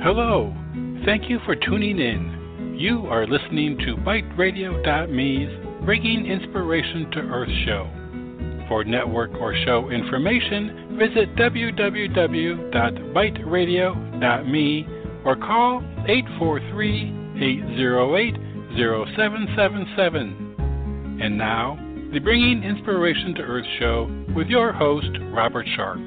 Hello. Thank you for tuning in. You are listening to BiteRadio.me's Bringing Inspiration to Earth show. For network or show information, visit www.biteradio.me or call 843-808-0777. And now, the Bringing Inspiration to Earth show with your host, Robert Sharp.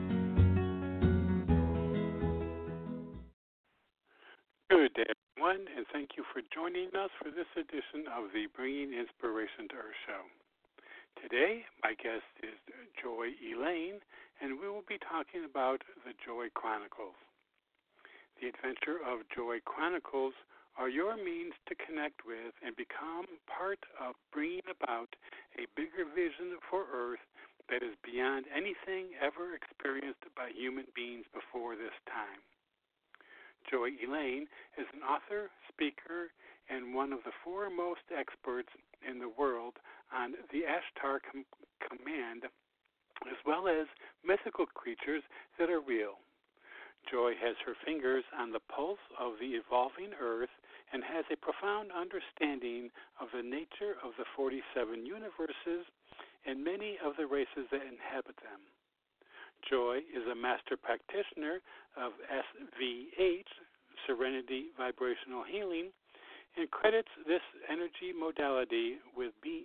Good day, everyone, and thank you for joining us for this edition of the Bringing Inspiration to Earth show. Today, my guest is Joy Elaine, and we will be talking about the Joy Chronicles. The adventure of Joy Chronicles are your means to connect with and become part of bringing about a bigger vision for Earth that is beyond anything ever experienced by human beings before this time. Joy Elaine is an author, speaker, and one of the foremost experts in the world on the Ashtar Command, as well as mythical creatures that are real. Joy has her fingers on the pulse of the evolving Earth and has a profound understanding of the nature of the 47 universes and many of the races that inhabit them. Joy is a master practitioner of SVH, Serenity Vibrational Healing, and credits this energy modality with being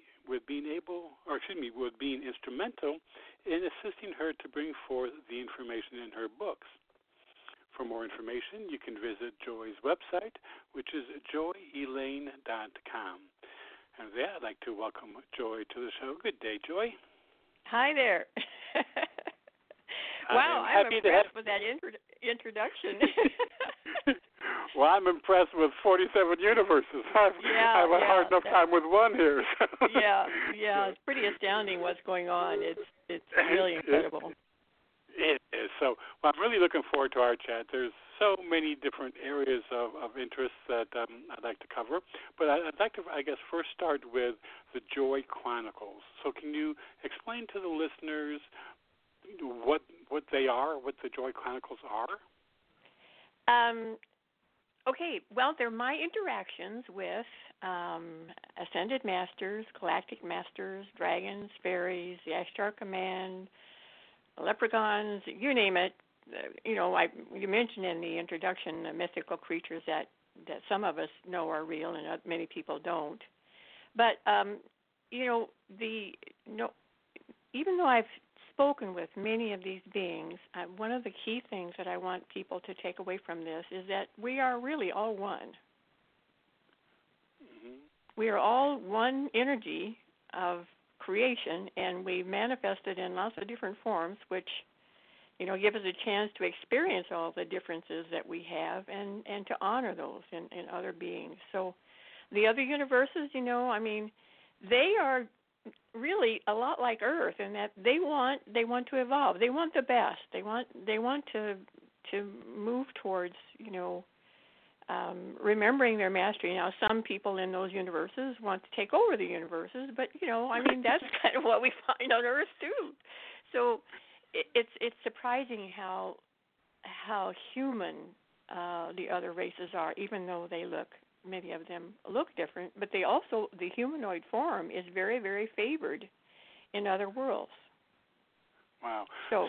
instrumental in assisting her to bring forth the information in her books. For more information, you can visit Joy's website, which is joyelaine.com. And with that, I'd like to welcome Joy to the show. Good day, Joy. Hi there. Wow, I'm impressed with that introduction. Well, I'm impressed with 47 universes. I have a hard enough time with one here. So. Yeah, it's pretty astounding what's going on. It's really incredible. It is. So I'm really looking forward to our chat. There's so many different areas of interest that I'd like to cover. But I'd like to, first start with the Joy Chronicles. So can you explain to the listeners what they are, what the Joy Chronicles are? Okay, well, they're my interactions with Ascended Masters, Galactic Masters, Dragons, Fairies, the Ashtar Command, Leprechauns, you name it. You mentioned in the introduction the mythical creatures that some of us know are real and many people don't. But, even though I've spoken with many of these beings, one of the key things that I want people to take away from this is that we are really all one. Mm-hmm. We are all one energy of creation, and we manifest it in lots of different forms, which, give us a chance to experience all the differences that we have and to honor those in other beings. So the other universes, they are really a lot like Earth in that they want to evolve. They want the best. They want to move towards remembering their mastery. Now, some people in those universes want to take over the universes, but that's kind of what we find on Earth too. So it's surprising how human the other races are, even though many of them look different, but the humanoid form is very, very favored in other worlds. Wow. So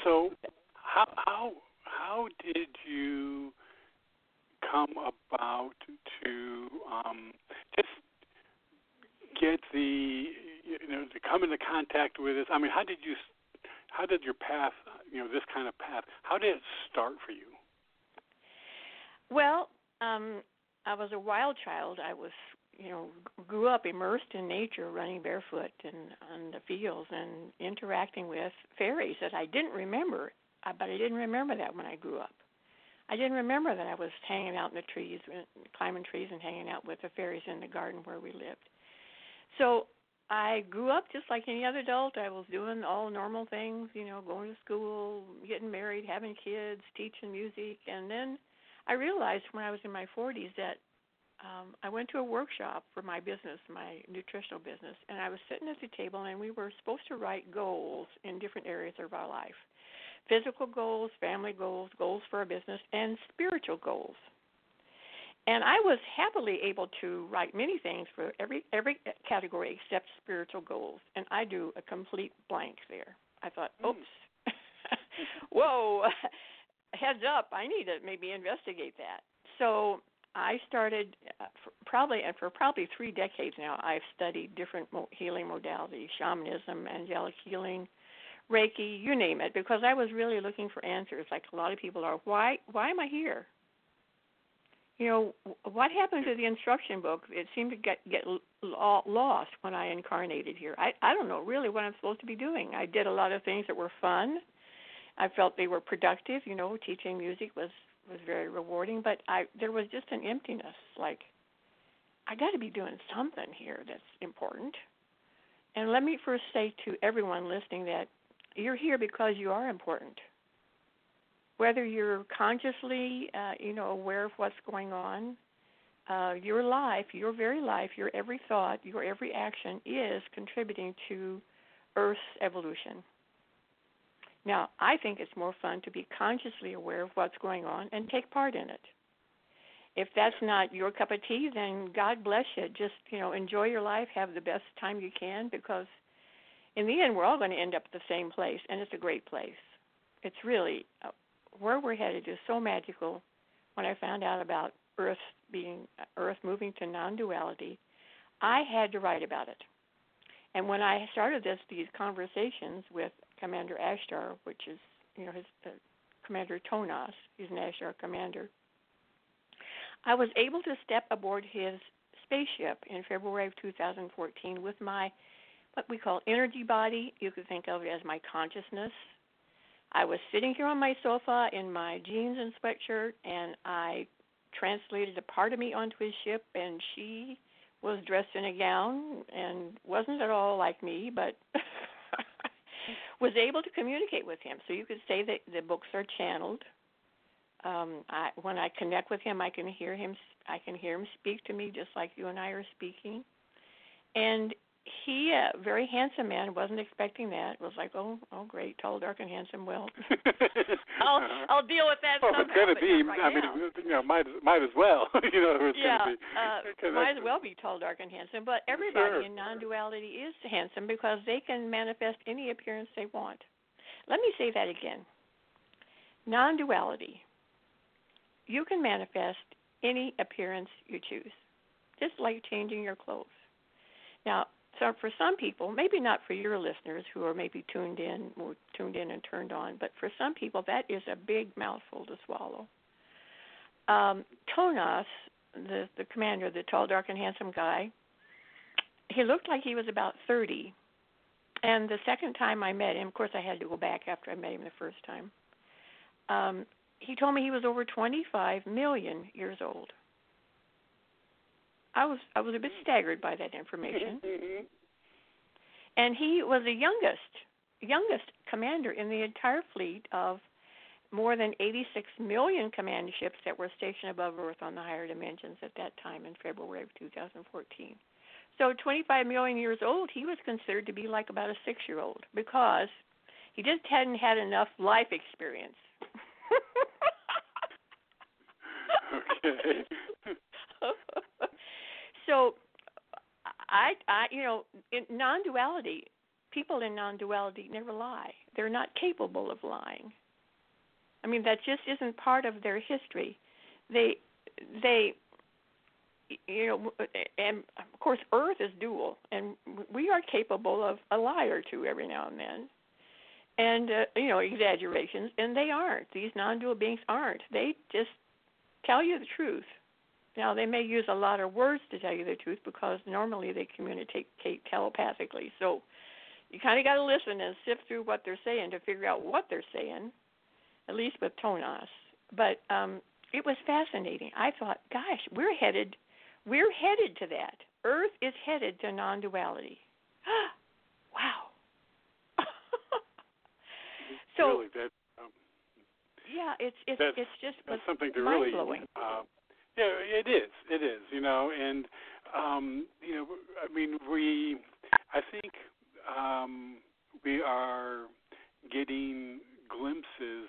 how did you come about to just get to come into contact with this? How did your path, this kind of path, how did it start for you? Well, I was a wild child. I was, grew up immersed in nature, running barefoot on the fields and interacting with fairies that I didn't remember. But I didn't remember that when I grew up. I didn't remember that I was hanging out in the trees, climbing trees and hanging out with the fairies in the garden where we lived. So I grew up just like any other adult. I was doing all normal things, going to school, getting married, having kids, teaching music. And then I realized when I was in my 40s that I went to a workshop for my business, my nutritional business, and I was sitting at the table, and we were supposed to write goals in different areas of our life. physical goals, family goals, goals for a business, and spiritual goals. And I was happily able to write many things for every category except spiritual goals, and I do a complete blank there. I thought, oops, whoa, heads up, I need to maybe investigate that. So I started for probably 3 decades now. I've studied different healing modalities: shamanism, angelic healing, Reiki, you name it, because I was really looking for answers. Like a lot of people are, why am I here? You know, what happened to the instruction book? It seemed to get lost when I incarnated here. I don't know really what I'm supposed to be doing. I did a lot of things that were fun. I felt they were productive. You know, teaching music was very rewarding, but there was just an emptiness. Like, I got to be doing something here that's important. And let me first say to everyone listening that you're here because you are important. Whether you're consciously, aware of what's going on, your life, your very life, your every thought, your every action is contributing to Earth's evolution. Now, I think it's more fun to be consciously aware of what's going on and take part in it. If that's not your cup of tea, then God bless you. Just, enjoy your life, have the best time you can, because in the end, we're all going to end up at the same place, and it's a great place. It's really where we're headed is so magical. When I found out about Earth moving to non-duality, I had to write about it. And when I started these conversations with Commander Ashtar, which is, his Commander Tonas, he's an Ashtar commander, I was able to step aboard his spaceship in February of 2014 with my, what we call energy body. You could think of it as my consciousness. I was sitting here on my sofa in my jeans and sweatshirt, and I translated a part of me onto his ship, and she was dressed in a gown and wasn't at all like me, but was able to communicate with him. So you could say that the books are channeled. When I connect with him, I can hear him speak to me just like you and I are speaking. And he, a very handsome man, wasn't expecting that. Was like, oh, great, tall, dark, and handsome. Well, I'll deal with that somehow. It's going to be. Right I mean, might as well. Might as well be tall, dark, and handsome. But everybody in non-duality is handsome because they can manifest any appearance they want. Let me say that again. Non-duality. You can manifest any appearance you choose, just like changing your clothes. Now, so for some people, maybe not for your listeners who are maybe tuned in and turned on, but for some people that is a big mouthful to swallow. Tonas, the commander, the tall, dark, and handsome guy, he looked like he was about 30. And the second time I met him, of course I had to go back after I met him the first time, he told me he was over 25 million years old. I was a bit staggered by that information. And he was the youngest commander in the entire fleet of more than 86 million command ships that were stationed above Earth on the higher dimensions at that time in February of 2014. So 25 million years old, he was considered to be like about a 6-year-old because he just hadn't had enough life experience. Okay. So, in non-duality, people in non-duality never lie. They're not capable of lying. I mean, that just isn't part of their history. They, and of course, Earth is dual, and we are capable of a lie or two every now and then, and exaggerations. And they aren't. These non-dual beings aren't. They just tell you the truth. Now, they may use a lot of words to tell you the truth because normally they communicate telepathically. So you kind of got to listen and sift through what they're saying to figure out what they're saying, at least with Tonas. But it was fascinating. I thought, gosh, we're headed to that. Earth is headed to non-duality. Wow. So really, yeah, it's just that's something to mind-blowing. Really. Yeah, it is. And I think we are getting glimpses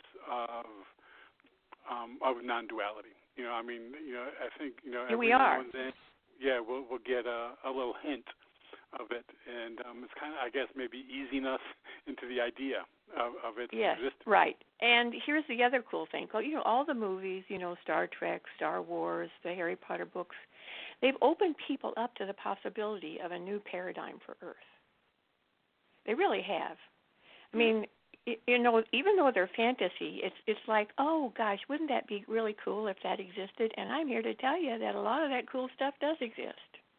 of non-duality. I mean, I think every we are. now and then, we'll get a little hint of it, and it's kind of, I guess, maybe easing us into the idea of its yes, existence. Right. And here's the other cool thing. All the movies, Star Trek, Star Wars, the Harry Potter books, they've opened people up to the possibility of a new paradigm for Earth. They really have. I mean, even though they're fantasy, it's like, oh gosh, wouldn't that be really cool if that existed? And I'm here to tell you that a lot of that cool stuff does exist.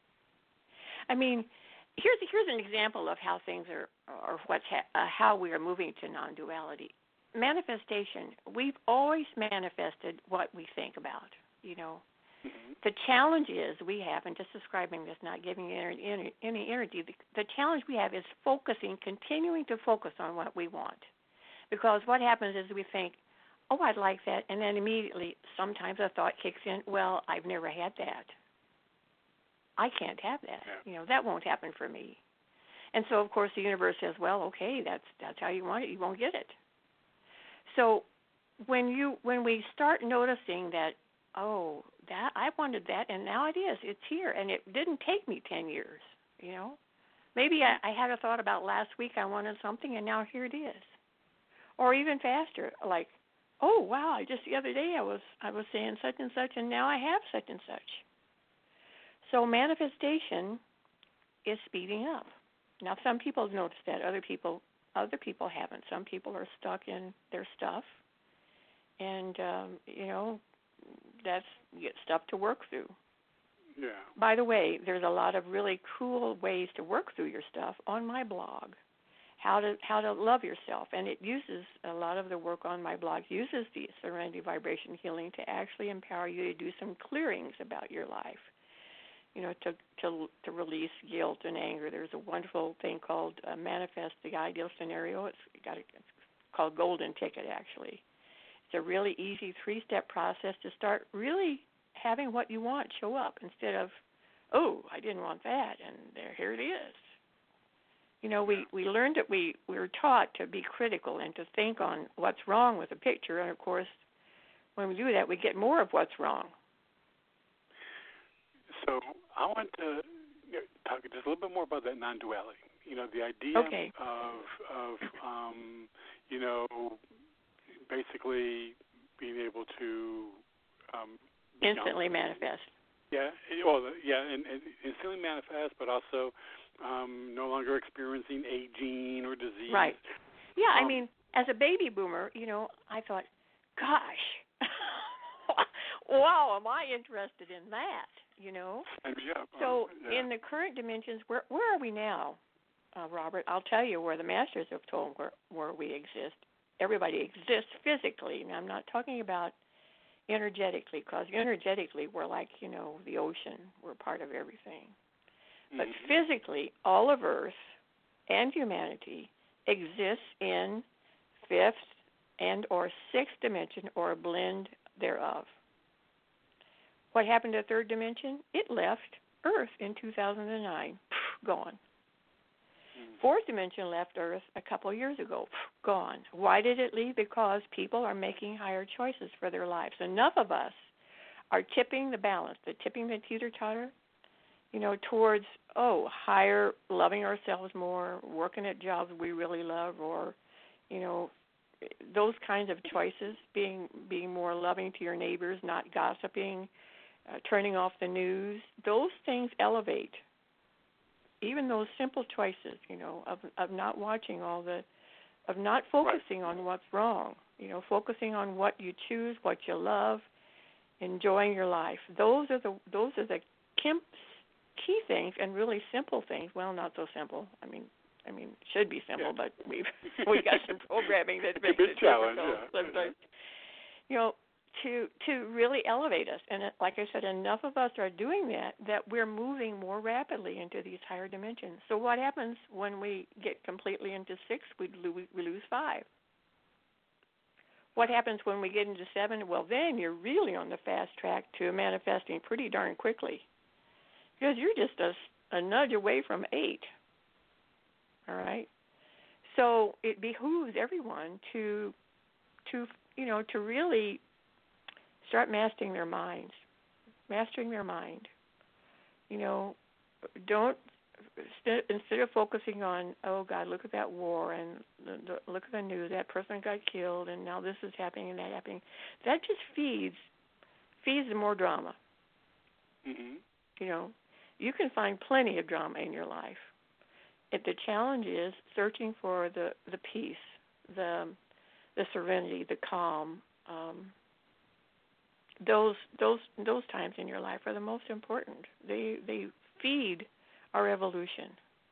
I mean, here's an example of how things are, or how we are moving to non-duality. Manifestation. We've always manifested what we think about. Mm-hmm. The challenge is we have, and just describing this, not giving any energy. The challenge we have is continuing to focus on what we want. Because what happens is we think, oh, I'd like that, and then immediately sometimes a thought kicks in, well, I've never had that. I can't have that. Yeah. That won't happen for me. And so, of course, the universe says, well, okay, that's how you want it. You won't get it. So when we start noticing that, oh, that I wanted that, and now it is. It's here, and it didn't take me 10 years. Maybe I had a thought about last week I wanted something, and now here it is. Or even faster, like, oh wow, just the other day I was saying such and such, and now I have such and such. So manifestation is speeding up. Now some people have noticed that, other people haven't. Some people are stuck in their stuff, and that's you get stuff to work through. Yeah. By the way, there's a lot of really cool ways to work through your stuff on my blog. How to love yourself, and it uses a lot of the work on my blog uses the Serenity Vibration Healing to actually empower you to do some clearings about your life. To release guilt and anger. There's a wonderful thing called Manifest the Ideal Scenario. It's called Golden Ticket, actually. It's a really easy 3-step process to start really having what you want show up instead of, oh, I didn't want that, and here it is. We learned that we were taught to be critical and to think on what's wrong with a picture, and of course, when we do that, we get more of what's wrong. So I want to talk just a little bit more about that non-duality. The idea of basically being able to instantly manifest. Yeah, and instantly manifest, but also no longer experiencing aging or disease. Right. Yeah, I mean, as a baby boomer, I thought, gosh, wow, am I interested in that? So in the current dimensions, where are we now, Robert? I'll tell you where the masters have told where we exist. Everybody exists physically. And I'm not talking about energetically, because energetically we're like, the ocean. We're part of everything. Mm-hmm. But physically, all of Earth and humanity exists in 5th and or 6th dimension or a blend thereof. What happened to 3rd dimension? It left Earth in 2009. Gone. 4th dimension left Earth a couple of years ago. Gone. Why did it leave? Because people are making higher choices for their lives. Enough of us are tipping the balance, tipping the teeter-totter, towards, higher, loving ourselves more, working at jobs we really love, or, those kinds of choices, being more loving to your neighbors, not gossiping, turning off the news. Those things elevate. Even those simple choices, of not watching of not focusing on what's wrong, focusing on what you choose, what you love, enjoying your life. Those are the key things, and really simple things. Well, not so simple. I mean, should be simple, but we got some programming that makes it difficult sometimes. To really elevate us. And like I said, enough of us are doing that we're moving more rapidly into these higher dimensions. So what happens when we get completely into 6? We lose 5. What happens when we get into 7? Well, then you're really on the fast track to manifesting pretty darn quickly, because you're just a nudge away from 8. All right? So it behooves everyone to to to really start mastering their minds, mastering their mind. Don't instead of focusing on, oh God, look at that war and look at the news, that person got killed and now this is happening and that happening. That just feeds more drama. Mm-hmm. You can find plenty of drama in your life. The challenge is searching for the peace, the serenity, the calm. Those times in your life are the most important. They feed our evolution.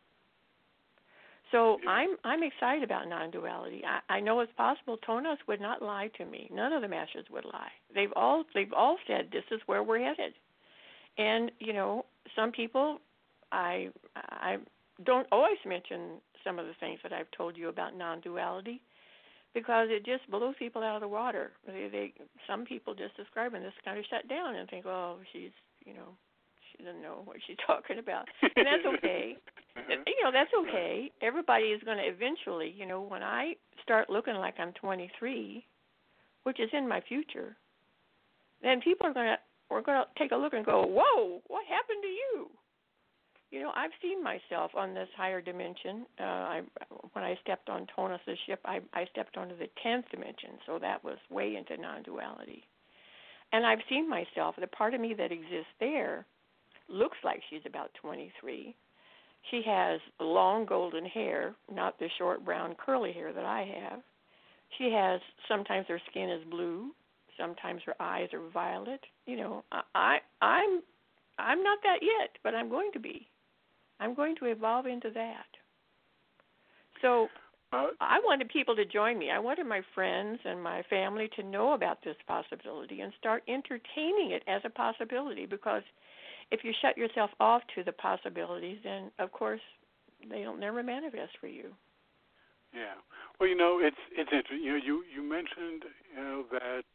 So I'm excited about non-duality. I know it's possible. Tonos would not lie to me. None of the masters would lie. They've all said this is where we're headed. And some people, I don't always mention some of the things that I've told you about non-duality, because it just blows people out of the water. Some people just describe them as kind of shut down and think, oh, she doesn't know what she's talking about. And that's okay. That's okay. Everybody is going to eventually, when I start looking like I'm 23, which is in my future, then people are going to take a look and go, whoa, what happened to you? I've seen myself on this higher dimension. When I stepped on Tonos' ship, I stepped onto the 10th dimension, so that was way into non-duality. And I've seen myself, the part of me that exists there looks like she's about 23. She has long golden hair, not the short brown curly hair that I have. She has, sometimes her skin is blue, sometimes her eyes are violet. I'm not that yet, but I'm going to be. I'm going to evolve into that. So I wanted people to join me. I wanted my friends and my family to know about this possibility and start entertaining it as a possibility, because if you shut yourself off to the possibilities, then, of course, they'll never manifest for you. Yeah. Well, it's interesting. You mentioned, that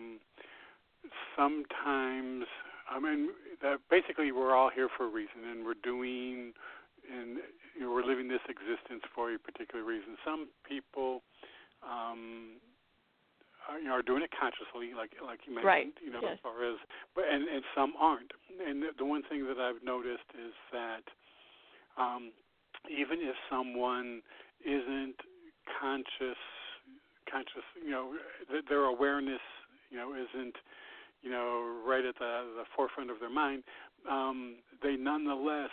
sometimes, that basically we're all here for a reason, and we're living this existence for a particular reason. Some people are doing it consciously, like you mentioned, right. Yes. Yes. As far as, and some aren't. And the one thing that I've noticed is that even if someone isn't conscious, their awareness, isn't, right at the forefront of their mind, they nonetheless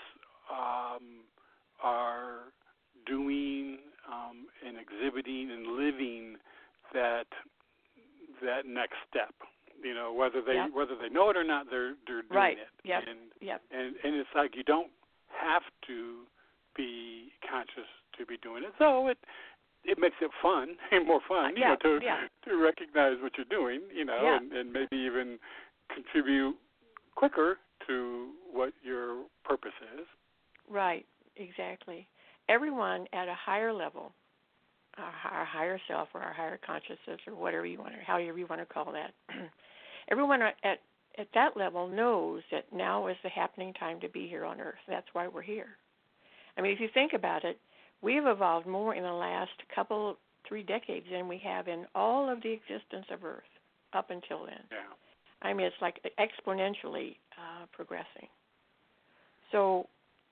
are doing and exhibiting and living that next step. Whether they know it or not, they're doing right. it. Yep. And it's like you don't have to be conscious to be doing it. So it makes it fun, more fun, to recognize what you're doing, and maybe even contribute quicker to what your purpose is. Right, exactly. Everyone at a higher level, our higher self or our higher consciousness or however you want to call that, everyone at that level knows that now is the happening time to be here on Earth. That's why we're here. If you think about it, we've evolved more in the last 3 decades than we have in all of the existence of Earth up until then. Yeah. It's like exponentially progressing. So,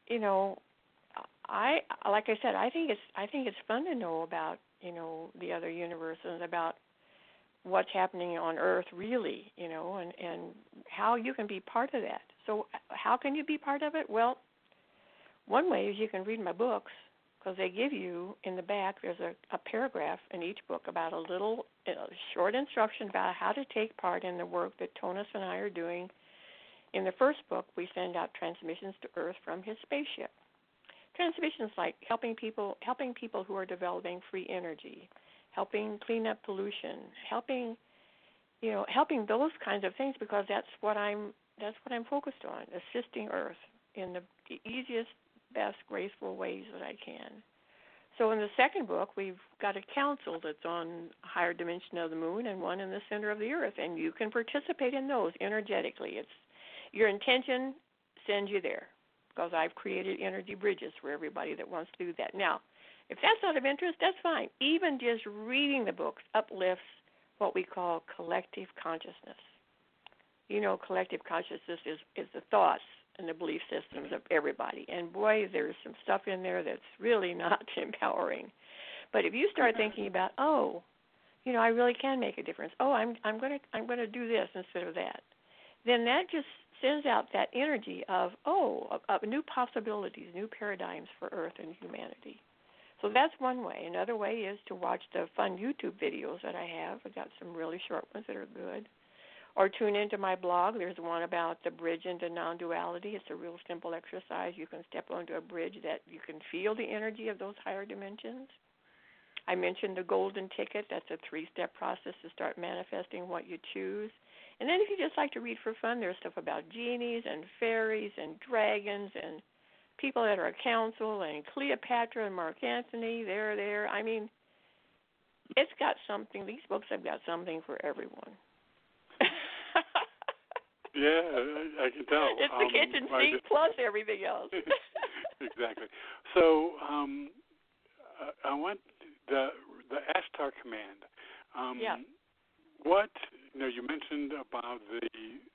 like I said, I think it's fun to know about the other universes, about what's happening on Earth really, and how you can be part of that. So, how can you be part of it? Well, one way is you can read my books, because they give you, in the back, there's a paragraph in each book about a little short instruction about how to take part in the work that Tonos and I are doing. In the first book, we send out transmissions to Earth from his spaceship. Transmissions like helping people who are developing free energy, helping clean up pollution, helping those kinds of things, because that's what I'm focused on, assisting Earth in the easiest, best, graceful ways that I can. So in the second book, we've got a council that's on a higher dimension of the moon and one in the center of the Earth, and you can participate in those energetically. It's your intention sends you there, because I've created energy bridges for everybody that wants to do that. Now, if that's not of interest, that's fine. Even just reading the books uplifts what we call collective consciousness. You know, collective consciousness is the thoughts and the belief systems of everybody. And boy, there's some stuff in there that's really not empowering. But if you start thinking about, oh, you know, I really can make a difference. Oh, I'm going to do this instead of that. Then that just sends out that energy of new possibilities, new paradigms for Earth and humanity. So that's one way. Another way is to watch the fun YouTube videos that I have. I've got some really short ones that are good. Or tune into my blog. There's one about the bridge into non-duality. It's a real simple exercise. You can step onto a bridge that you can feel the energy of those higher dimensions. I mentioned the golden ticket. That's a 3-step process to start manifesting what you choose. And then if you just like to read for fun, there's stuff about genies and fairies and dragons and people that are a council and Cleopatra and Mark Antony. They're there. I mean, it's got something. These books have got something for everyone. Yeah, I can tell. It's the kitchen sink plus everything else. Exactly. So I want the Ashtar Command. Yeah. What, you mentioned about the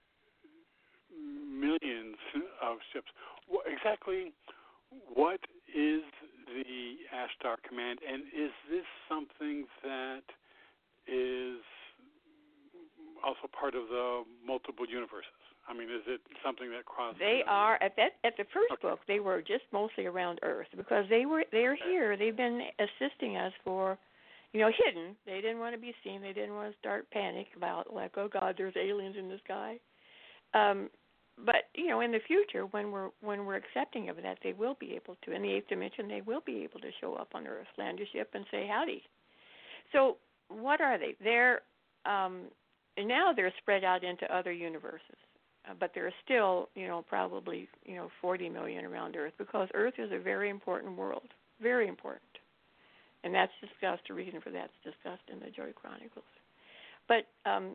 millions of ships. Exactly what is the Ashtar Command, and is this something that is also part of the multiple universes? I mean, is it something that crosses? They are at the first book. They were just mostly around Earth because they're here. They've been assisting us for, hidden. They didn't want to be seen. They didn't want to start panic about like, oh God, there's aliens in the sky. But in the future, when we're accepting of that, they will be able to. In the 8th dimension, they will be able to show up on Earth, land a ship, and say howdy. So what are they? Now they're spread out into other universes, but there are still, probably, 40 million around Earth because Earth is a very important world, very important. And that's discussed, the reason for that's discussed in the Joy Chronicles. But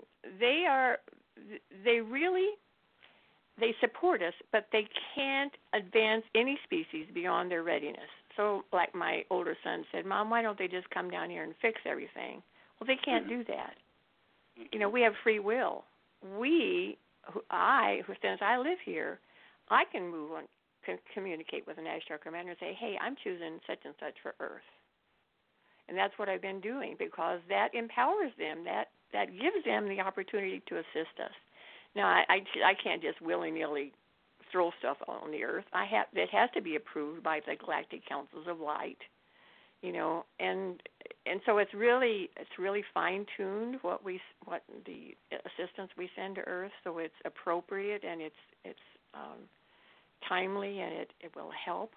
they support us, but they can't advance any species beyond their readiness. So like my older son said, Mom, why don't they just come down here and fix everything? Well, they can't do that. We have free will. Since I live here, I can move on, can communicate with an Ashtar commander and say, hey, I'm choosing such and such for Earth. And that's what I've been doing because that empowers them. That gives them the opportunity to assist us. Now, I can't just willy-nilly throw stuff on the Earth. It has to be approved by the Galactic Councils of Light, and so it's really fine-tuned what the assistance we send to Earth, so it's appropriate and it's timely and it will help.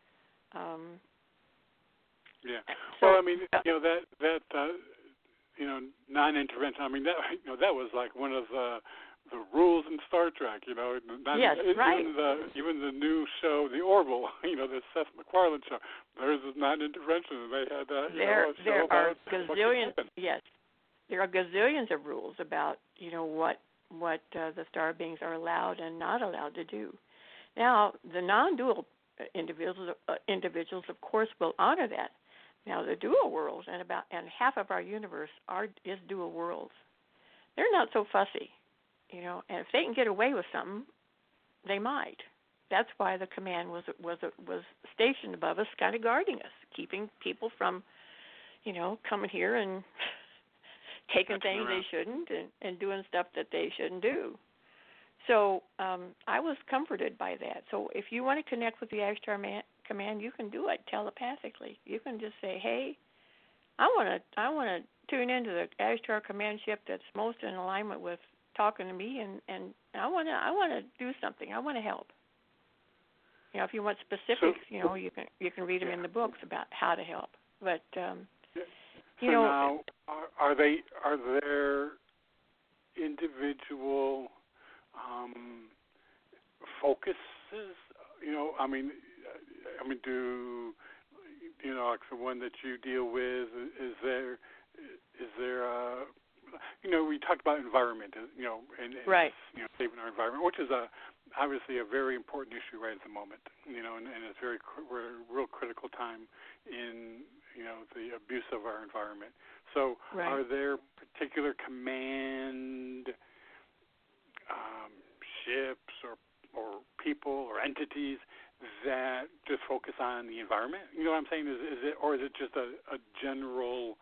Yeah. So, well, I mean, that non-intervention. I mean, that was like one of the rules in Star Trek. Yes, right. Even the new show, The Orville. The Seth MacFarlane show. There's a non-intervention, and they had there are gazillions. Yes, there are gazillions of rules about what the star beings are allowed and not allowed to do. Now, the non-dual individuals, of course, will honor that. Now, the dual worlds and half of our universe is dual worlds. They're not so fussy, and if they can get away with something, they might. That's why the command was stationed above us, kind of guarding us, keeping people from, coming here and taking things they shouldn't and doing stuff that they shouldn't do. So I was comforted by that. So if you want to connect with the Ashtar Command, you can do it telepathically. You can just say, "Hey, I want to tune into the Ashtar Command ship that's most in alignment with talking to me, and I want to do something. I want to help." If you want specifics, you can read them in the books about how to help. But now, are there individual focuses? I mean, do like the one that you deal with? Is there we talked about environment, and right. Saving our environment, which is obviously a very important issue right at the moment. And it's we're a real critical time in the abuse of our environment. So Right. are there particular command ships or people or entities that just focus on the environment? You know what I'm saying? Is it, or is it just a general,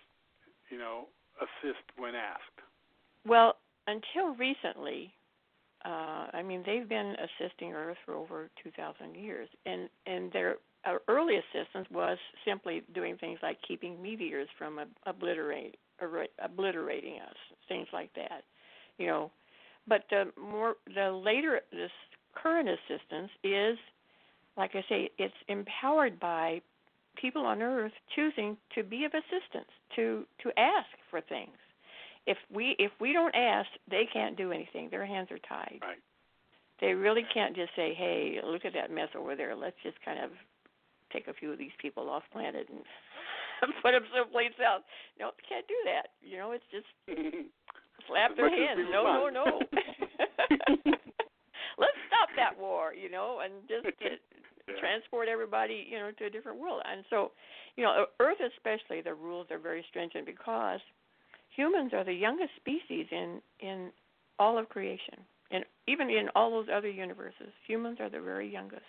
assist when asked? Well, until recently, they've been assisting Earth for over 2,000 years, and their early assistance was simply doing things like keeping meteors from obliterating us, things like that, But this current assistance is, like I say, it's empowered by people on Earth choosing to be of assistance, to ask for things. If we don't ask, they can't do anything. Their hands are tied. Right. They really can't just say, "Hey, look at that mess over there. Let's just kind of take a few of these people off planet and put them someplace else." No, they can't do that. It's just slap their hands. No. Let's stop that war, and just transport everybody, to a different world. And so, Earth especially, the rules are very stringent because humans are the youngest species in all of creation. And even in all those other universes, humans are the very youngest.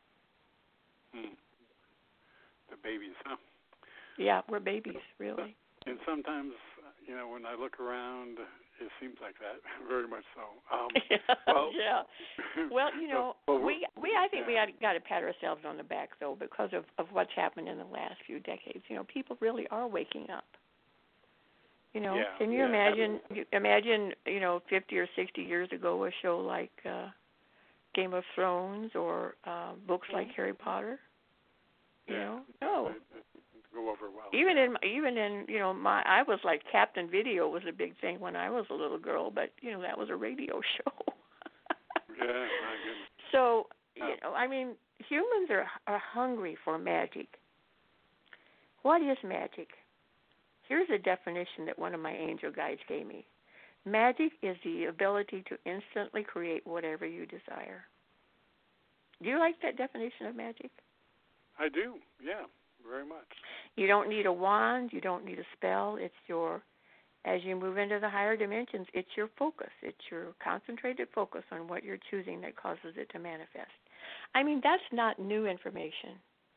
The babies, huh? Yeah, we're babies, really. And sometimes, when I look around, it seems like that, very much so. Yeah. Well, I think we got to pat ourselves on the back, though, because of what's happened in the last few decades. People really are waking up. Can you imagine? Imagine, 50 or 60 years ago, a show like Game of Thrones or books like Harry Potter. No. Go over well. Even in I was like Captain Video was a big thing when I was a little girl, but that was a radio show. Yeah, my goodness. So humans are hungry for magic. What is magic? Here's a definition that one of my angel guides gave me. Magic is the ability to instantly create whatever you desire. Do you like that definition of magic? I do, yeah, very much. You don't need a wand. You don't need a spell. As you move into the higher dimensions, it's your focus. It's your concentrated focus on what you're choosing that causes it to manifest. That's not new information.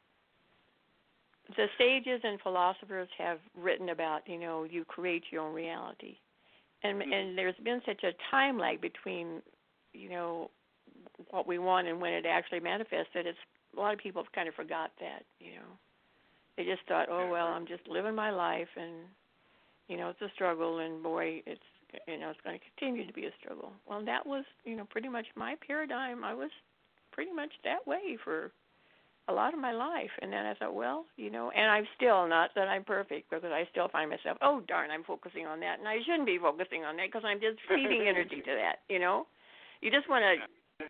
The sages and philosophers have written about, you create your own reality. And there's been such a time lag between, what we want and when it actually manifests that a lot of people have kind of forgot that, They just thought, oh, well, I'm just living my life and, it's a struggle and, boy, it's going to continue to be a struggle. Well, that was, pretty much my paradigm. I was pretty much that way for a lot of my life. And then I thought, well, and I'm still not that I'm perfect because I still find myself, oh, darn, I'm focusing on that. And I shouldn't be focusing on that because I'm just feeding energy to that, You just want to...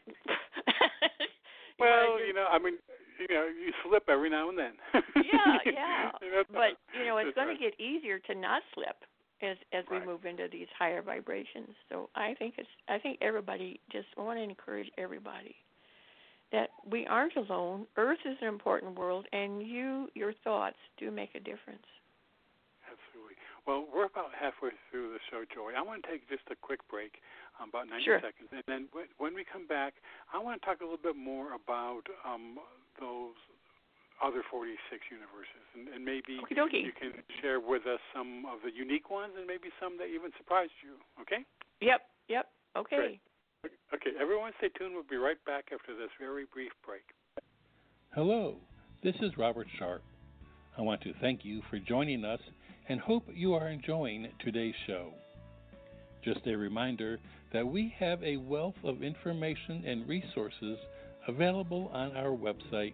Well, you slip every now and then. Yeah. But, it's going to get easier to not slip as we move into these higher vibrations. So I think everybody, just want to encourage everybody that we aren't alone. Earth is an important world, and your thoughts do make a difference. Absolutely. Well, we're about halfway through the show, Joy. I want to take just a quick break, about 90 seconds, and then when we come back, I want to talk a little bit more about those other 46 universes, and maybe you can share with us some of the unique ones, and maybe some that even surprised you. Okay? Yep. Okay. Great. Okay, everyone stay tuned. We'll be right back after this very brief break. Hello, this is Robert Sharp. I want to thank you for joining us and hope you are enjoying today's show. Just a reminder that we have a wealth of information and resources available on our website,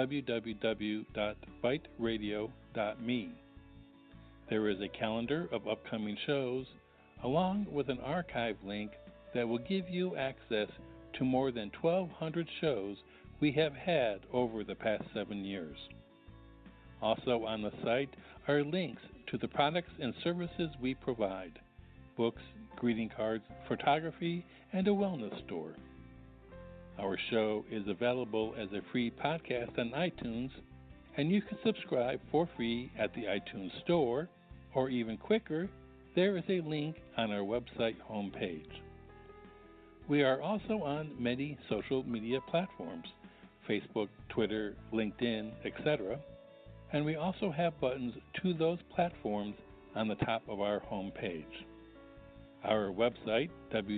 www.biteradio.me. There is a calendar of upcoming shows, along with an archive link that will give you access to more than 1,200 shows we have had over the past 7 years. Also on the site are links to the products and services we provide, books, greeting cards, photography, and a wellness store. Our show is available as a free podcast on iTunes, and you can subscribe for free at the iTunes Store or even quicker, there is a link on our website homepage. We are also on many social media platforms, Facebook, Twitter, LinkedIn, etc., and we also have buttons to those platforms on the top of our homepage. Our website,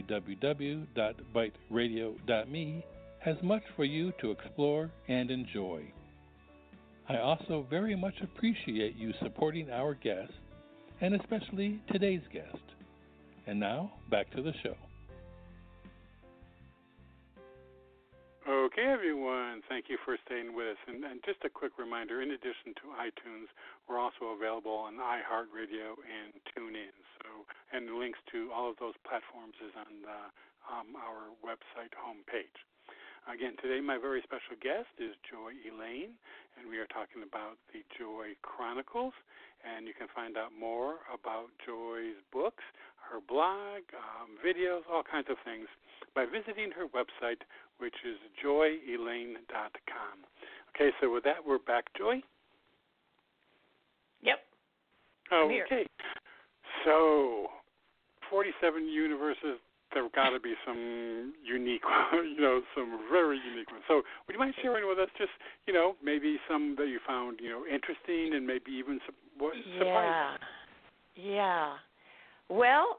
www.biteradio.me, has much for you to explore and enjoy. I also very much appreciate you supporting our guests, and especially today's guest. And now, back to the show. Okay, everyone, thank you for staying with us. And just a quick reminder, in addition to iTunes, we're also available on iHeartRadio and TuneIn. And the links to all of those platforms is on our website homepage. Again, today my very special guest is Joy Elaine, and we are talking about the Joy Chronicles. And you can find out more about Joy's books, her blog, videos, all kinds of things by visiting her website, which is joyelaine.com. Okay, so with that, we're back, Joy? Yep. Okay. So, 47 universes, there have got to be some unique, some very unique ones. So would you mind sharing with us just, maybe some that you found, interesting and maybe even surprising? Yeah. Well,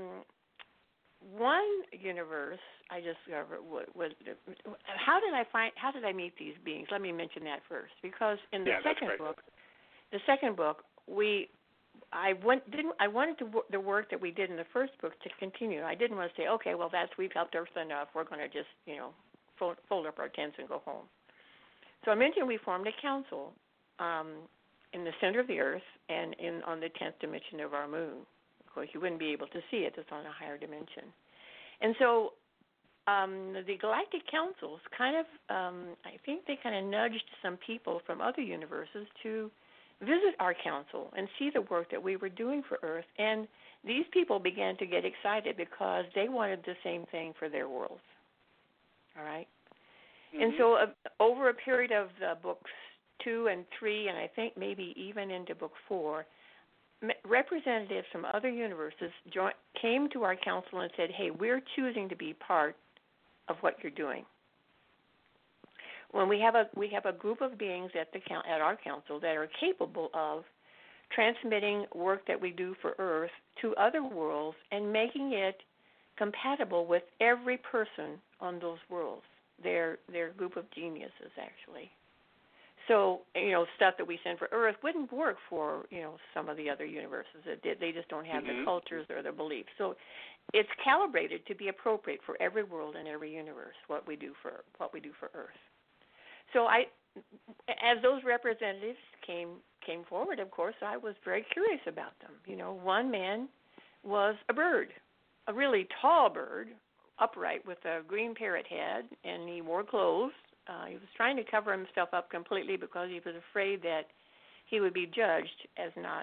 one universe I discovered was how did I meet these beings? Let me mention that first, because in the second book, I wanted the work that we did in the first book to continue. I didn't want to say, okay, well, we've helped Earth enough. We're going to just, fold up our tents and go home. So I mentioned we formed a council in the center of the Earth and on the 10th dimension of our moon. Of course, you wouldn't be able to see it. It's on a higher dimension. And so the galactic councils I think they kind of nudged some people from other universes to visit our council and see the work that we were doing for Earth. And these people began to get excited because they wanted the same thing for their worlds. All right? Mm-hmm. And so over a period of books 2 and 3, and I think maybe even into book 4, representatives from other universes came to our council and said, hey, we're choosing to be part of what you're doing. When we have a group of beings at our council that are capable of transmitting work that we do for Earth to other worlds and making it compatible with every person on those worlds. They're a group of geniuses, actually. So, stuff that we send for Earth wouldn't work for, some of the other universes. They just don't have the cultures or the beliefs. So it's calibrated to be appropriate for every world and every universe, what we do for Earth. So as those representatives came forward, of course, I was very curious about them. One man was a bird, a really tall bird, upright with a green parrot head, and he wore clothes. He was trying to cover himself up completely because he was afraid that he would be judged as not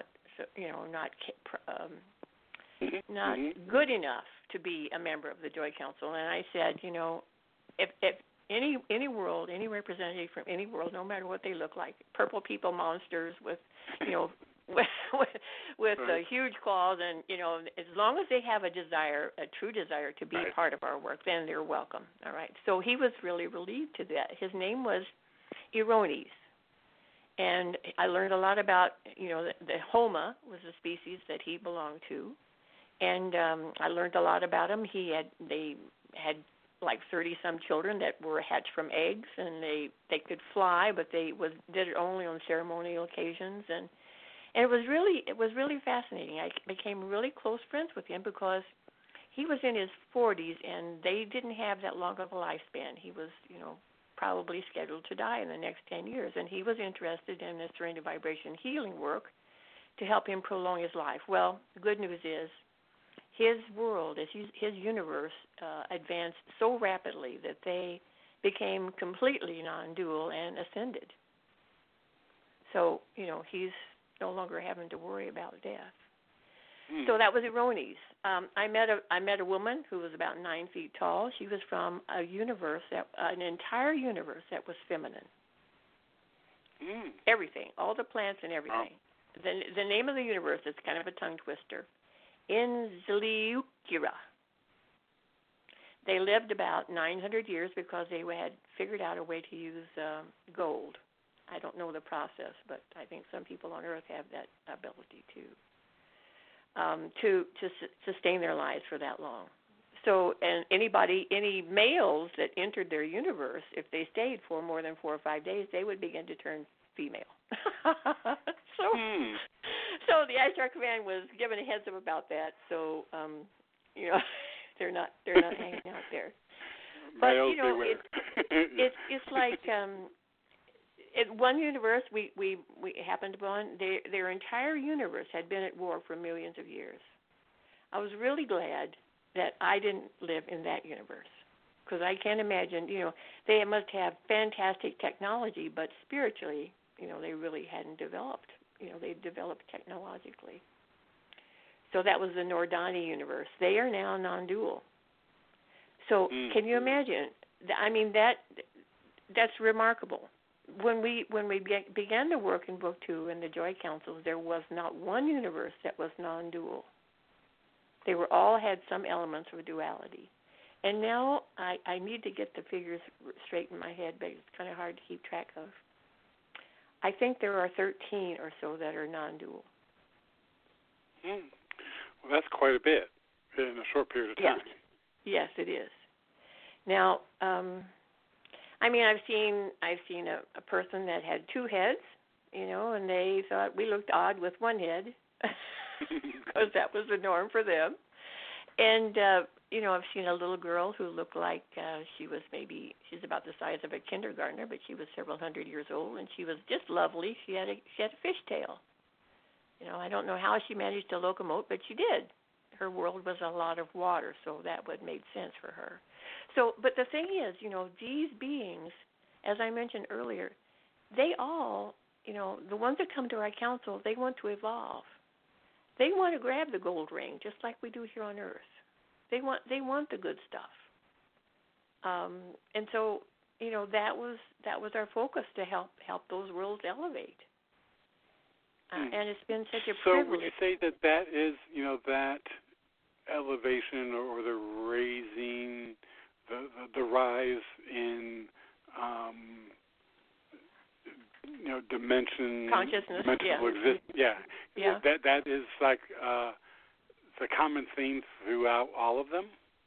good enough to be a member of the Joy Council. And I said, if any world, any representative from any world, no matter what they look like, purple people monsters with, with huge claws, and as long as they have a true desire to be part of our work, then they're welcome. All right. So he was really relieved to that. His name was Erones, and I learned a lot about the Homa was the species that he belonged to, and I learned a lot about him. They had like 30-some children that were hatched from eggs, and they could fly, but they did it only on ceremonial occasions, and it was really fascinating. I became really close friends with him because he was in his 40s, and they didn't have that long of a lifespan. He was, probably scheduled to die in the next 10 years, and he was interested in this serene vibration healing work to help him prolong his life. Well, the good news is his world, his universe, advanced so rapidly that they became completely non-dual and ascended. So, he's no longer having to worry about death. So that was Erones. I met a woman who was about 9 feet tall. She was from an entire universe that was feminine. Everything, all the plants and everything. the name of the universe is kind of a tongue twister. Inzliutkira. They lived about 900 years because they had figured out a way to use gold. I don't know the process, but I think some people on Earth have that ability to sustain their lives for that long. So, and any males that entered their universe, if they stayed for more than 4 or 5 days, they would begin to turn female. So the Ashtar Command was given a heads up about that. So, they're not hanging out there. But it's like in one universe we happened upon their entire universe had been at war for millions of years. I was really glad that I didn't live in that universe, because I can't imagine. They must have fantastic technology, but spiritually, they really hadn't developed. They developed technologically. So that was the Nordani universe. They are now non-dual. So can you imagine? I mean, that's remarkable. When we began to work in Book 2 in the Joy Councils, there was not one universe that was non-dual. They were all had some elements of duality. And now I need to get the figures straight in my head, but it's kind of hard to keep track of. I think there are 13 or so that are non-dual. Well, that's quite a bit in a short period of time. Yes, it is. Now, I've seen a person that had 2 heads, and they thought we looked odd with one head because that was the norm for them. And I've seen a little girl who looked like she's about the size of a kindergartner, but she was several hundred years old, and she was just lovely. She had a fishtail. I don't know how she managed to locomote, but she did. Her world was a lot of water, so that would make sense for her. So, but the thing is, these beings, as I mentioned earlier, they all, the ones that come to our council, they want to evolve. They want to grab the gold ring, just like we do here on Earth. They want the good stuff. And so, that was our focus, to help those worlds elevate. And it's been such a privilege. So would you say that is, that elevation or the raising, the rise in, dimension, consciousness, dimensional existence, that is like the common theme throughout all of them?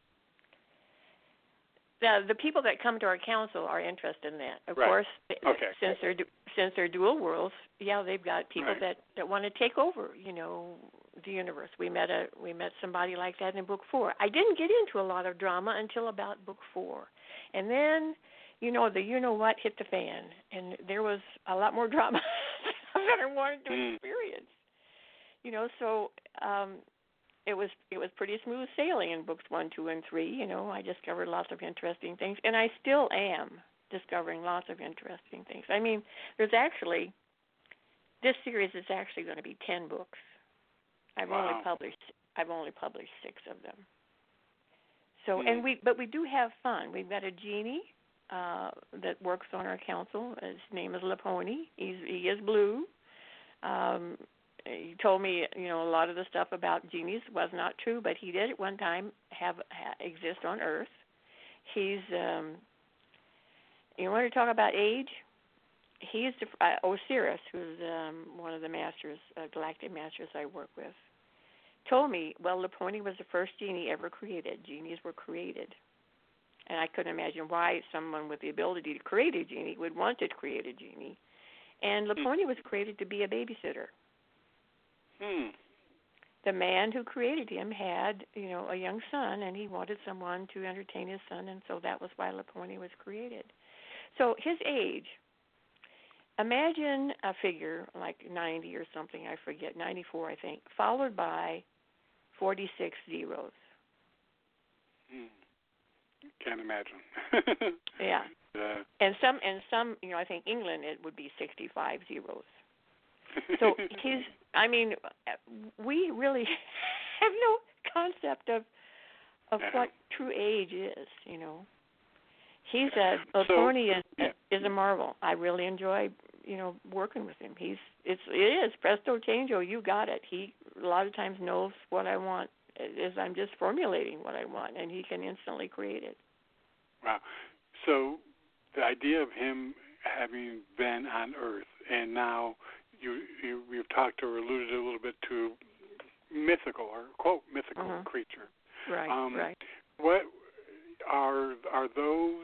The people that come to our council are interested in that. Of course, since they're dual worlds, they've got people that want to take over, the universe. We met somebody like that in Book 4. I didn't get into a lot of drama until about Book 4, and then the what hit the fan, and there was a lot more drama that I wanted to experience. So it was pretty smooth sailing in Books 1, 2, and 3. I discovered lots of interesting things, and I still am discovering lots of interesting things. I mean, this series is actually going to be 10 books. I've only published 6 of them. So, but we do have fun. We've got a genie that works on our council. His name is Laponi. He is blue. He told me, a lot of the stuff about genies was not true, but he did at one time exist on Earth. He's, you want to talk about age? He's Osiris, who's one of the masters, galactic masters I work with, told me, Laponi was the first genie ever created. Genies were created. And I couldn't imagine why someone with the ability to create a genie would want to create a genie. And Laponi was created to be a babysitter. The man who created him had, a young son, and he wanted someone to entertain his son, and so that was why Laponi was created. So his age, imagine a figure like 90 or something, I forget, 94 I think, followed by 46 zeros. Can't imagine. Yeah. And some, I think England, it would be 65 zeros. So we really have no concept of what true age is, He's Laponi is a marvel. I really enjoy working with him. It is presto changeo. You got it. He a lot of times knows what I want as I'm just formulating what I want, and he can instantly create it. Wow. So the idea of him having been on Earth, and now you've talked or alluded a little bit to mythical or quote mythical creature. Right. Right. What are those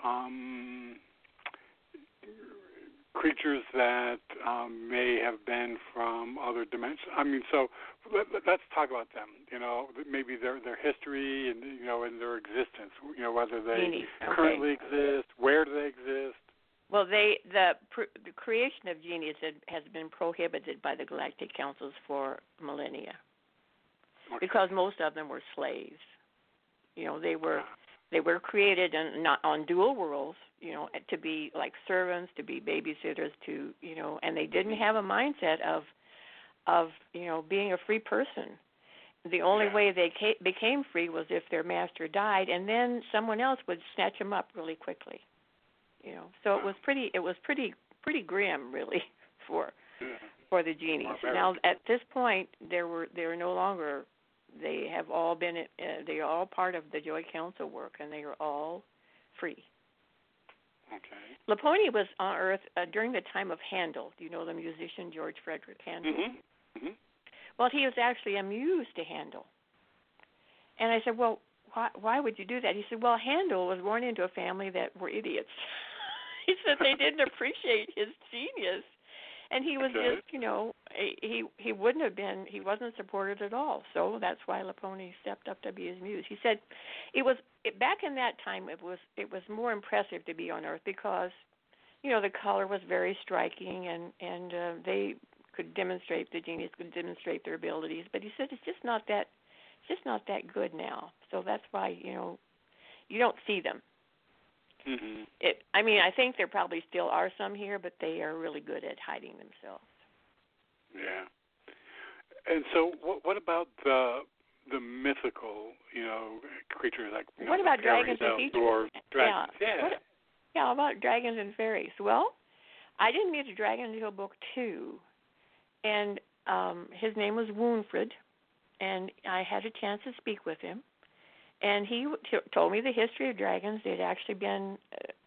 creatures that may have been from other dimensions? I mean, so let's talk about them. Maybe their history and and their existence. Whether they currently exist, where do they exist? Well, the creation of genies has been prohibited by the Galactic Councils for millennia, because most of them were slaves. They were created on dual worlds, to be like servants, to be babysitters, and they didn't have a mindset of being a free person. The only way they became free was if their master died, and then someone else would snatch them up really quickly. So it was pretty grim, really, for the genies. Now at this point, they're no longer. They have all been. They are all part of the Joy Council work, and they are all free. Okay. Laponi was on Earth during the time of Handel. Do you know the musician George Frederick Handel? Mm-hmm. Well, he was actually a muse to Handel. And I said, well, why would you do that? He said, well, Handel was born into a family that were idiots. He said they didn't appreciate his genius. And he was just, he wouldn't have been, he wasn't supported at all. So that's why Laponi stepped up to be his muse. He said back in that time it was more impressive to be on Earth because, the color was very striking and they could demonstrate, the genius could demonstrate their abilities. But he said it's just not that good now. So that's why, you don't see them. Mm-hmm. I think there probably still are some here, but they are really good at hiding themselves. Yeah. And so, what about the mythical, creatures like? What about dragons and fairies? Or dragons? Yeah. About dragons and fairies. Well, I didn't meet a dragon until book 2, and his name was Woonfred, and I had a chance to speak with him. And he told me the history of dragons. They'd actually been,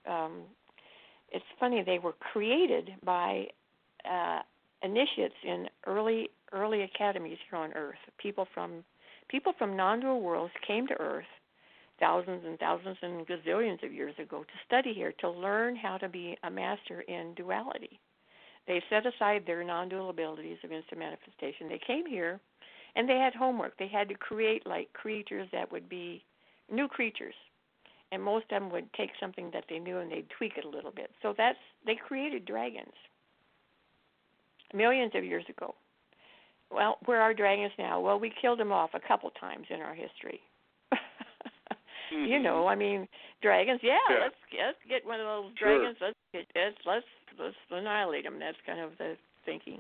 it's funny, they were created by initiates in early academies here on Earth. People from non-dual worlds came to Earth thousands and thousands and gazillions of years ago to study here, to learn how to be a master in duality. They set aside their non-dual abilities of instant manifestation. They came here, and they had homework. They had to create like creatures that would be new creatures, and most of them would take something that they knew and they'd tweak it a little bit. So they created dragons millions of years ago. Well, where are dragons now? Well, we killed them off a couple times in our history. Dragons. Yeah. Let's get one of those dragons. Let's annihilate them. That's kind of the thinking.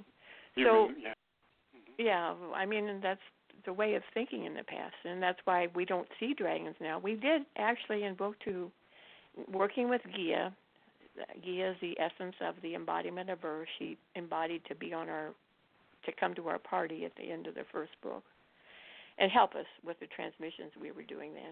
That's the way of thinking in the past, and that's why we don't see dragons now. We did actually in book 2, working with Gia. Gia is the essence of the embodiment of Earth. She embodied to come to our party at the end of the first book and help us with the transmissions we were doing then.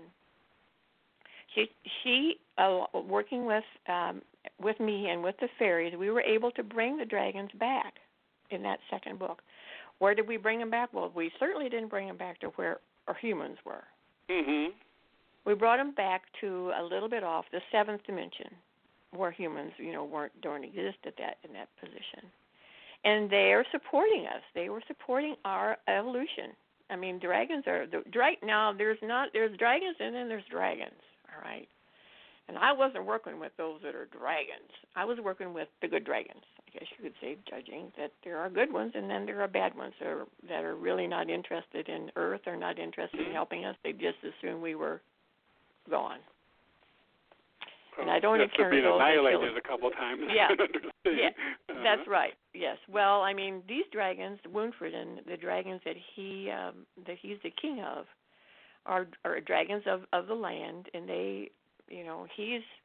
She working with me and with the fairies, we were able to bring the dragons back in that second book. Where did we bring them back? Well, we certainly didn't bring them back to where our humans were. Mm-hmm. We brought them back to a little bit off the 7th dimension, where humans, don't exist in that position. And they are supporting us. They were supporting our evolution. I mean, dragons are now. There's dragons and then there's dragons. All right. And I wasn't working with those that are dragons. I was working with the good dragons, I guess you could say, judging that there are good ones and then there are bad ones that are really not interested in Earth or not interested in helping us. They just assume we were gone. And I don't encourage those. Annihilated a couple times. Yeah, that's right. Yes. Well, I mean, these dragons, Woonfred and the dragons that he's the king of, are dragons of the land, and they, he's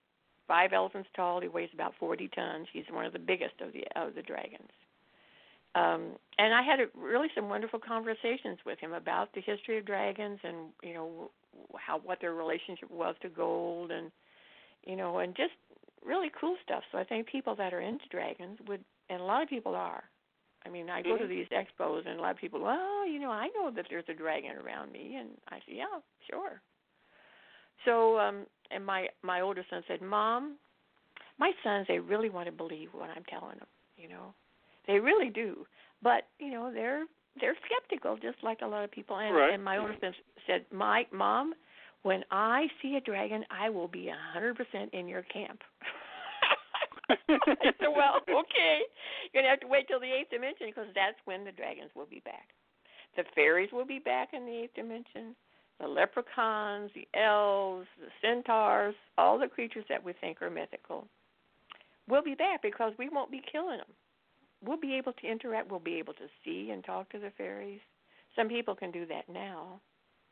5 elephants tall. He weighs about 40 tons. He's one of the biggest of the dragons. And I had really some wonderful conversations with him about the history of dragons and, you know, what their relationship was to gold and, you know, and just really cool stuff. So I think people that are into dragons would, and a lot of people are. I mean, I go to these expos and a lot of people, well, you know, I know that there's a dragon around me. And I said, yeah, sure. So, and my older son said, Mom, my sons, they really want to believe what I'm telling them, you know. They really do. But, you know, they're skeptical, just like a lot of people. And, right. And my older son said, Mom, when I see a dragon, I will be 100% in your camp. I said, well, okay. You're going to have to wait till the 8th dimension because that's when the dragons will be back. The fairies will be back in the 8th dimension. The leprechauns, the elves, the centaurs, all the creatures that we think are mythical will be back because we won't be killing them. We'll be able to interact. We'll be able to see and talk to the fairies. Some people can do that now.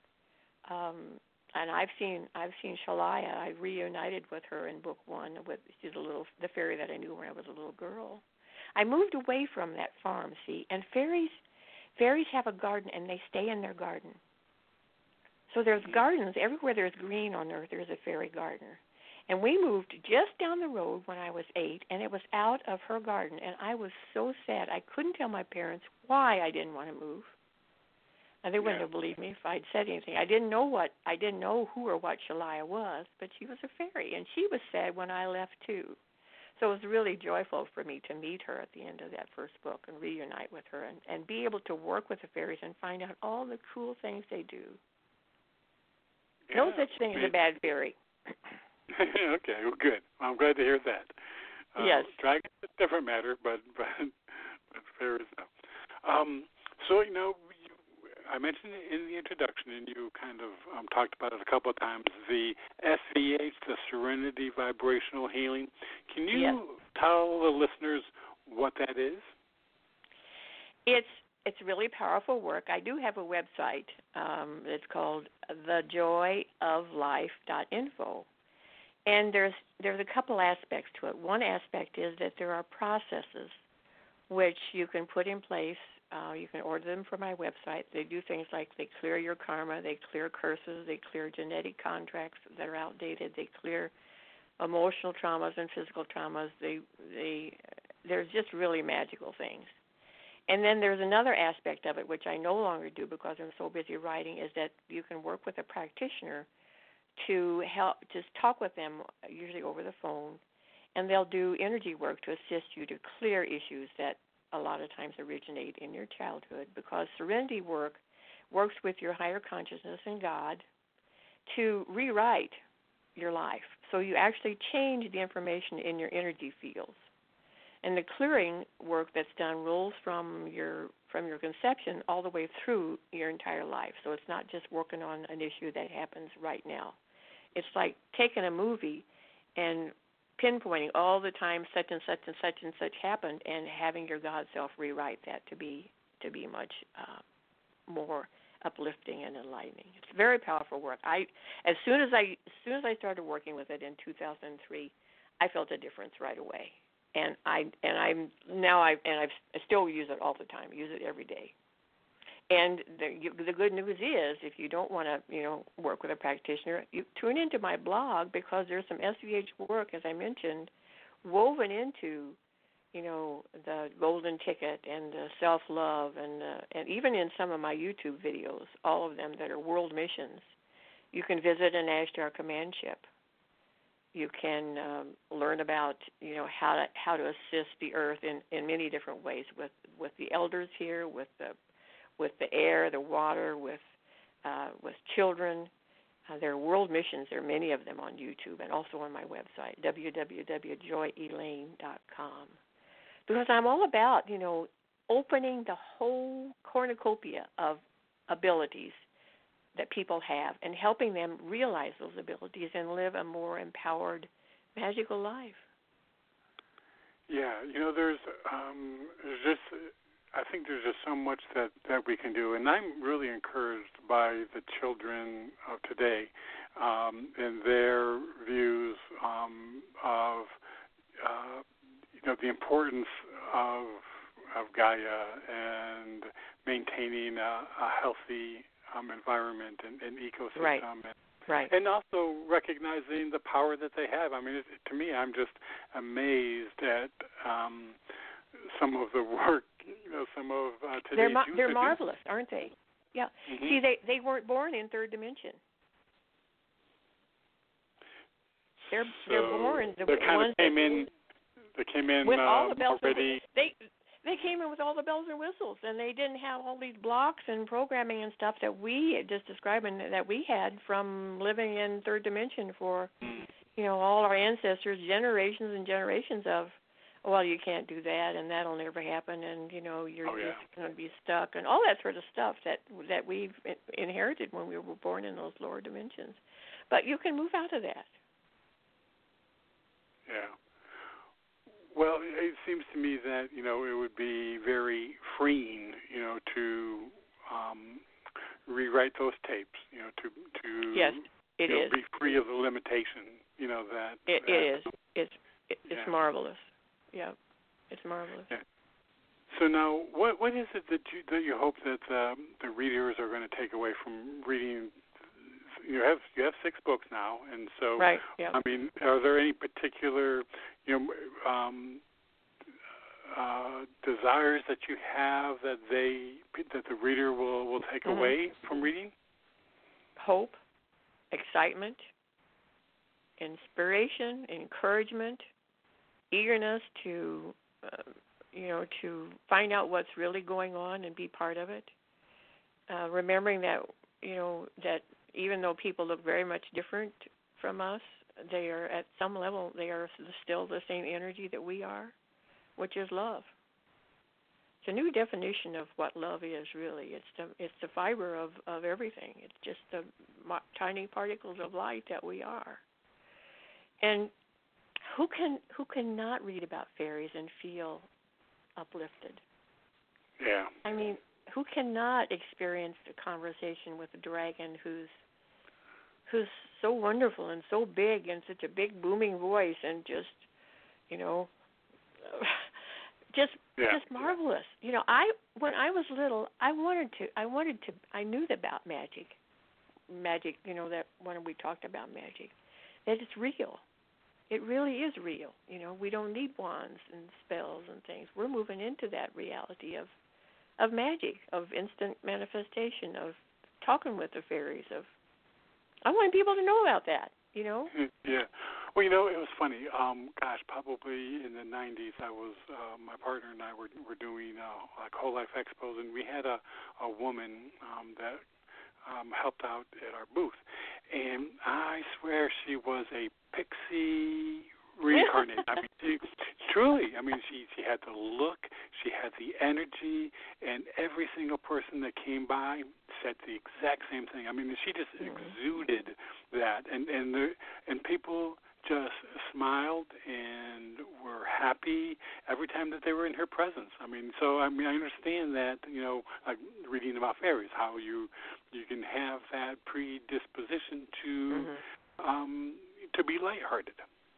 And I've seen Shalaya. I reunited with her in book 1. She's the fairy that I knew when I was a little girl. I moved away from that farm, see, and fairies have a garden and they stay in their garden. So there's gardens everywhere. There's green on earth. There's a fairy gardener. And we moved just down the road when I was 8, and it was out of her garden. And I was so sad. I couldn't tell my parents why I didn't want to move. And they wouldn't have believed me if I'd said anything. I didn't know who or what Shalaya was, but she was a fairy, and she was sad when I left too. So it was really joyful for me to meet her at the end of that first book and reunite with her and be able to work with the fairies and find out all the cool things they do. No such thing as a bad fairy. Okay, well, good. I'm glad to hear that. Yes. Dragons is a different matter, but fairies no. So, you know, I mentioned in the introduction, and you kind of talked about it a couple of times, the SVH, the Serenity Vibrational Healing. Can you tell the listeners what that is? It's really powerful work. I do have a website. It's called thejoyoflife.info. And there's a couple aspects to it. One aspect is that there are processes which you can put in place. You can order them from my website. They do things like they clear your karma, they clear curses, they clear genetic contracts that are outdated, they clear emotional traumas and physical traumas. There's just really magical things. And then there's another aspect of it, which I no longer do because I'm so busy writing, is that you can work with a practitioner to help, just talk with them, usually over the phone, and they'll do energy work to assist you to clear issues that a lot of times originate in your childhood, because serenity work works with your higher consciousness and God to rewrite your life. So you actually change the information in your energy fields. And the clearing work that's done rolls from your conception all the way through your entire life. So it's not just working on an issue that happens right now. It's like taking a movie and pinpointing all the time such and such and such and such happened, and having your God self rewrite that to be much more uplifting and enlightening. It's very powerful work. As soon as I started working with it in 2003, I felt a difference right away. And I still use it all the time. Use it every day. And the good news is, if you don't want to, work with a practitioner, you tune into my blog, because there's some SVH work, as I mentioned, woven into, the golden ticket and the self-love, and even in some of my YouTube videos, all of them that are world missions. You can visit an Ashtar command ship. You can learn about, how to assist the earth in many different ways with the elders here, with the air, the water, with children. There are world missions. There are many of them on YouTube and also on my website, www.joyelaine.com. Because I'm all about, opening the whole cornucopia of abilities that people have and helping them realize those abilities and live a more empowered, magical life. Yeah, I think there's just so much that we can do, and I'm really encouraged by the children of today. and their views of the importance of Gaia and maintaining a healthy environment and ecosystem. Right. Right. And also recognizing the power that they have. I mean, to me, I'm just amazed at some of the work, some of today's youth. They're marvelous, aren't they? Yeah. Mm-hmm. See, they weren't born in third dimension. They're born. They kind of came in. They came in with all the bells already. They came in with all the bells and whistles, and they didn't have all these blocks and programming and stuff that we just described and that we had from living in third dimension for, all our ancestors, generations and generations of, well, you can't do that, and that'll never happen, and you're just going to be stuck, and all that sort of stuff that we've inherited when we were born in those lower dimensions. But you can move out of that. Yeah. Well, it seems to me that, it would be very freeing, to rewrite those tapes, to yes, it is. be free of the limitation, that... It is. It's marvelous. Yeah, it's marvelous. Yeah. So now, what is it that you hope that the readers are going to take away from reading? You have 6 books now, and so right. Yeah. I mean, are there any particular desires that you have that the reader will take away from reading? Hope, excitement, inspiration, encouragement, eagerness to to find out what's really going on and be part of it. Remembering that that even though people look very much different from us, they are at some level they are still the same energy that we are, which is love. It's a new definition of what love is really. It's the fiber of everything. It's just the tiny particles of light that we are. And who can not read about fairies and feel uplifted? Yeah. I mean, who cannot experience a conversation with a dragon who's so wonderful and so big and such a big booming voice and just just marvelous. When I was little, I knew about magic, that when we talked about magic, that it's real. It really is real. We don't need wands and spells and things. We're moving into that reality of magic, of instant manifestation, of talking with the fairies. I want people to know about that. Yeah. Well, it was funny. Probably in the 90s, I was my partner and I were doing like whole life expos, and we had a woman that helped out at our booth, and I swear she was a pixie reincarnated. I mean, truly. I mean, she had the look, she had the energy, and every single person that came by said the exact same thing. I mean, she just exuded that, and people just smiled and were happy every time that they were in her presence. I understand that, like reading about fairies, how you can have that predisposition to be lighthearted.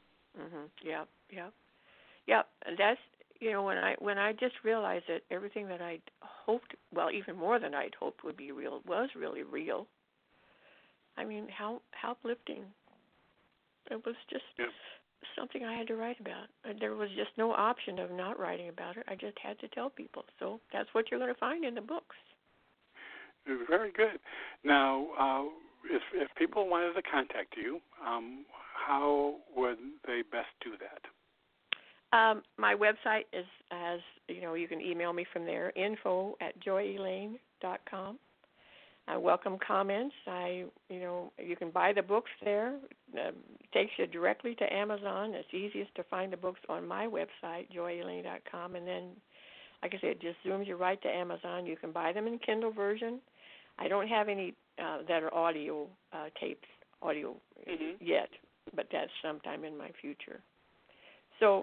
Yeah. And that's when I just realized that everything that I'd hoped, well, even more than I'd hoped would be real, was really real. I mean, how uplifting. It was just something I had to write about. There was just no option of not writing about it. I just had to tell people. So that's what you're going to find in the books. Very good. Now, if people wanted to contact you, how would they best do that? My website has you can email me from there, info@joyelaine.com. I welcome comments. You can buy the books there. It takes you directly to Amazon. It's easiest to find the books on my website, joyelaine.com, and then, like I said, it just zooms you right to Amazon. You can buy them in Kindle version. I don't have any that are audio tapes, yet, but that's sometime in my future. So,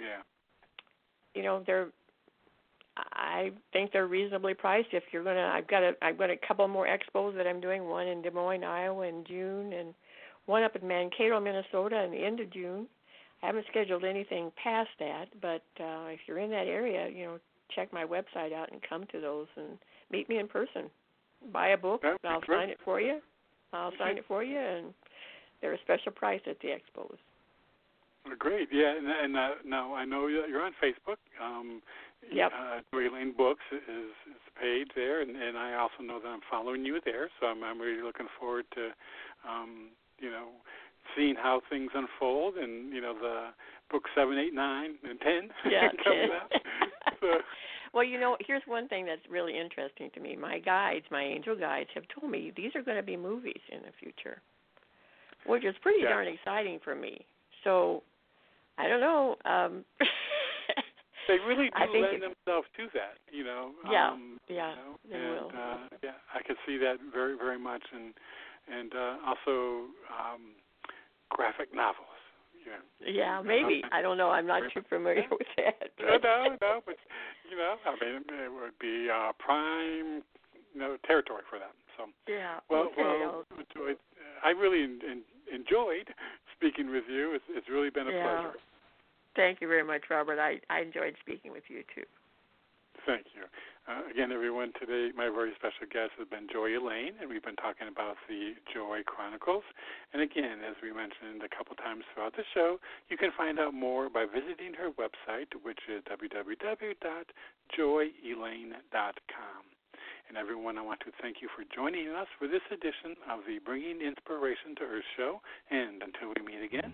I think they're reasonably priced. If you're I've got a couple more expos that I'm doing. One in Des Moines, Iowa, in June, and one up in Mankato, Minnesota in the end of June. I haven't scheduled anything past that, but if you're in that area, check my website out and come to those and meet me in person. Buy a book, and I'll sign it for you. And they're a special price at the expos. Great, yeah, and now I know you're on Facebook. Yep. Joy Elaine Books is the page there, and I also know that I'm following you there, so I'm really looking forward to, seeing how things unfold, and the book 7, 8, 9, and 10 coming out. So. Well, here's one thing that's really interesting to me. My angel guides, have told me these are going to be movies in the future, which is pretty darn exciting for me. So, I don't know. They really do lend themselves to that, they will. I could see that very, very much, and also graphic novels. Yeah, maybe. I don't know. I'm not too familiar with that. No, but it would be prime, territory for them. So yeah. Well, I really enjoyed speaking with you. It's really been a pleasure. Thank you very much, Robert. I enjoyed speaking with you too. Thank you. Again, everyone, today my very special guest has been Joy Elaine, and we've been talking about the Joy Chronicles. And again, as we mentioned a couple times throughout the show, you can find out more by visiting her website, which is www.joyelaine.com. And everyone, I want to thank you for joining us for this edition of the Bringing Inspiration to Earth show. And until we meet again.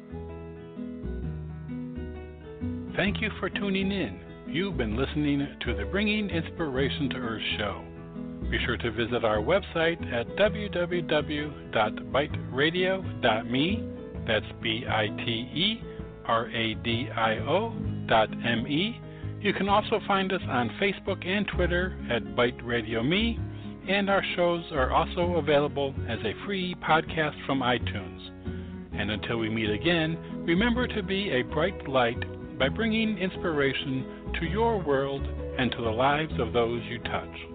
Thank you for tuning in. You've been listening to the Bringing Inspiration to Earth show. Be sure to visit our website at www.biteradio.me. That's BITERADIO.me. You can also find us on Facebook and Twitter at Bite Radio Me, and our shows are also available as a free podcast from iTunes. And until we meet again, remember to be a bright light by bringing inspiration to your world and to the lives of those you touch.